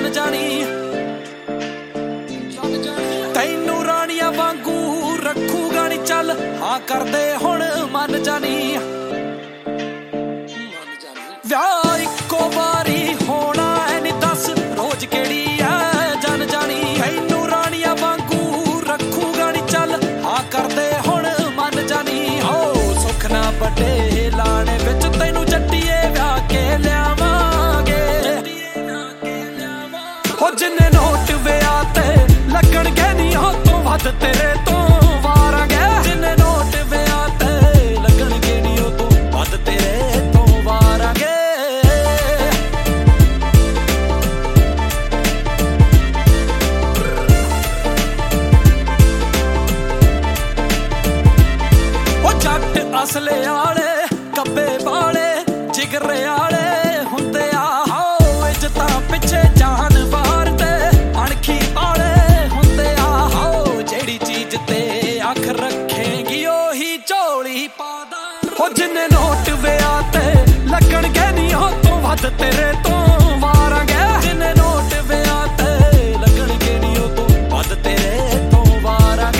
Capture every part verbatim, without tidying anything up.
ਜਨ ਜਾਣੀ ਤੈਨੂੰ ਰਾਣੀਆਂ ਵਾਂਗੂ ਰੱਖੂਗਾ ਨੀ ਚੱਲ ਹਾਂ ਕਰਦੇ ਹੁਣ ਮਨ ਜਾਣੀ ਵਿਆਹ ਇੱਕੋ ਵਾਰੀ ਹੋਣਾ ਐ ਨੀ ਦੱਸ ਰੋਜ਼ ਕਿਹੜੀ ਐ ਜਨ ਜਾਣੀ ਤੈਨੂੰ ਰਾਣੀਆਂ ਵਾਂਗੂ ਰੱਖੂਗਾ ਨੀ ਚੱਲ ਹਾਂ ਕਰਦੇ ਹੁਣ ਮਨ ਜਾਣੀ ਹੋ ਸੁੱਖ ਨਾ ਵੱਡੇ ਲਾਣੇ ਵਿੱਚ ਤੈਨੂੰ ਜੱਟੀਏ ਵਿਆਹ ਕੇ ਲਿਆਵਾਂਗੇ ਹੋ ਜਿੰਨੇ ਨੋਟ ਵਿਆਹ ਤੇ ਲੱਗਣਗੇ ਨੀ ਹੋ ਤੋਂ ਵੱਧ ਤੇਰੇ ਤੋਂ ਵਾਰਾਂਗੇ ਜਿੰਨੇ ਨੋਟ ਵਿਆਹ ਤੇ ਲੱਗਣਗੇ ਨੀ ਹੋ ਤੋਂ ਵੱਧ ਤੇਰੇ ਤੋਂ ਵਾਰਾਂਗੇ ਉਹ ਜੱਟ ਅਸਲੇ ਆਲੇ ਕੱਬੇ ਵਾਲੇ ਜਿਗਰੇ ਆਲੇ ਹੁੰਦੇ ਆ ਹੋ ਇੱਜ਼ਤਾਂ ਪਿੱਛੇ ਜਾਨ ਵਾਰ ਤੇ ਅਣਖੀ ਵਾਲੇ ਹੁੰਦੇ ਆ ਹੋ ਜਿਹੜੀ ਚੀਜ਼ ਤੇ ਅੱਖ ਰੱਖੇਗੀ ਉਹੀ ਝੋਲੀ ਪਾਦਾ ਹੋ ਜਿੰਨੇ ਨੋਟ ਵਿਆਹ ਤੇ ਲੱਗਣਗੇ ਨੀ ਹੋ ਤੋਂ ਵੱਧ ਤੇਰੇ ਤੋਂ ਵਾਰਾਂਗੇ ਜਿੰਨੇ ਨੋਟ ਵਿਆਹ ਤੇ ਲੱਗਣਗੇ ਨੀ ਹੋ ਤੋਂ ਵੱਧ ਤੇਰੇ ਤੋਂ ਵਾਰਾਂਗੇ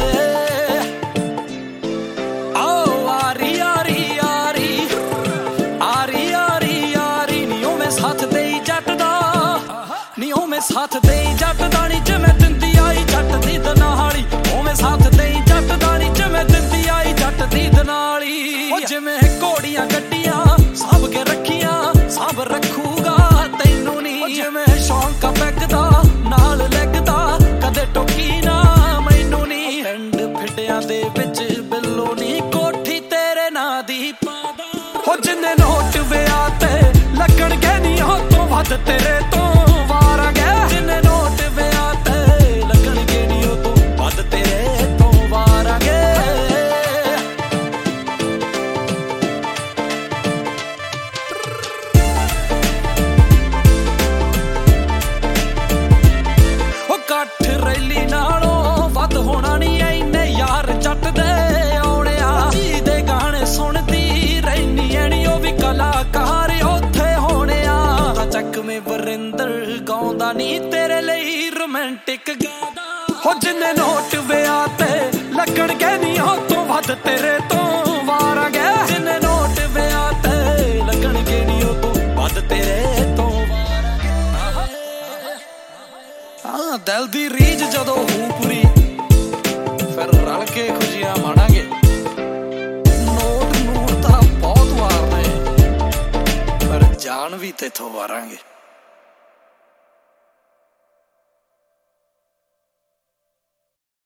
ਆਓ ਆਰੀ ਆਰੀ ਆਰੀ ਆਰੀ ਆਰੀ ਆਰੀ ਨੀ ਉਵੇਂ ਸਾਥ ਦੇਈ ਜੱਟ ਦਾ ਨੀ ਉਵੇਂ ਸਾਥ ਦੇਈ ਜੱਟ ਦਾ ਨੀ ਜਿਵੇਂ ਦਿੰਦੀ ਆਈ ਜੱਟ ਦੀ ਦਨਾਲੀ ਉਵੇਂ ਸਾਥ ਦੇਈ ਜੱਟ ਦਾ ਨੀ ਜਿਵੇਂ ਦਿੰਦੀ ਆਈ ਜੱਟ ਦੀ ਦਨਾਲੀ ਉਹ ਜਿਵੇਂ ਘੋੜੀਆਂ ਗੱਡੀਆਂ ਸਾਂਭ ਕੇ ਰੱਖੀਆਂ ਸਾਂਭ ਰੱਖੂਗਾ ਤੈਨੂੰ ਨੀ ਜਿਵੇਂ ਸ਼ੌਂਕ ਪੈਗਦਾ ਨਾਲ ਲੱਗਦਾ ਕਦੇ ਟੋਕੀ ਨਾ ਮੈਨੂੰ ਨੀ ਪਿੰਡ ਫਿੱਟਿਆਂ ਦੇ ਵਿੱਚ ਬਿੱਲੋ ਨੀ ਕੋਠੀ ਤੇਰੇ ਨਾਂ ਦੀ ਪਾਦਾ ਹੋ ਜਿੰਨੇ ਨੋਟ ਵਿਆਹ ਤੇ ਲੱਗਣਗੇ ਨੀ ਹੋ ਤੋਂ ਵੱਧ ਤੇਰੇ ਤੋਂ ਵਾਰਾਂਗੇ ਜਿੰਨੇ ਨੋਟ ਵਿਆਹ ਤੇ ਲੱਗਣਗੇ ਨੀ ਹੋ ਤੋਂ ਵੱਧ ਤੇਰੇ ਤੋਂ ਵਾਰਾਂਗੇ ਉਹ ਕੱਠ ਰੈਲੀ ਨਾਲੋਂ ਵੱਧ ਹੋਣਾ ਨੀ ਐਨੇ ਯਾਰ ਜੱਟ ਦੇ ਆਉਣਿਆ ਜੀ ਦੇ ਗਾਣੇ ਸੁਣਦੀ ਰਹਿਨੀ ਐਣੀ ਉਹ ਵੀ ਕਲਾਕਾਰ ਉੱਥੇ ਹੋਣਿਆ ਚੱਕਵੇਂ ਵਰਿੰਦਰ ਗਾਉਂਦਾ ਨੀ ਤੇਰੇ ਲਈ ਰੋਮਾਂਟਿਕ ਗਾਦਾ ਹੋ ਜਿੰਨੇ ਨੋਟ ਵਿਆਹ ਤੇ ਲੱਗਣਗੇ ਨੀ ਹੋ ਤੋਂ ਵੱਧ ਤੇਰੇ ਤੋਂ ਵਾਰਾਂਗੇ ਜਿੰਨੇ ਨੋਟ ਵਿਆਹ ਤੇ ਲੱਗਣਗੇ ਨੀ ਹੋ ਤੋਂ ਵੱਧ ਤੇਰੇ ਤੋਂ ਵਾਰਾਂਗੇ ਹਾਂ ਦਿਲ ਦੀ ਰੀਝ ਜਦੋਂ ਹੋ ਪੂਰੀ ਫਿਰ ਰਲ ਕੇ ਖੁਸ਼ੀਆਂ ਮਾਣਾਂਗੇ ਨੋਟ ਨੂਰ ਤਾਂ ਬਹੁਤ ਵਾਰਨੇ ਪਰ ਜਾਨ ਵੀ ਤੇਥੋਂ ਵਾਰਾਂਗੇ।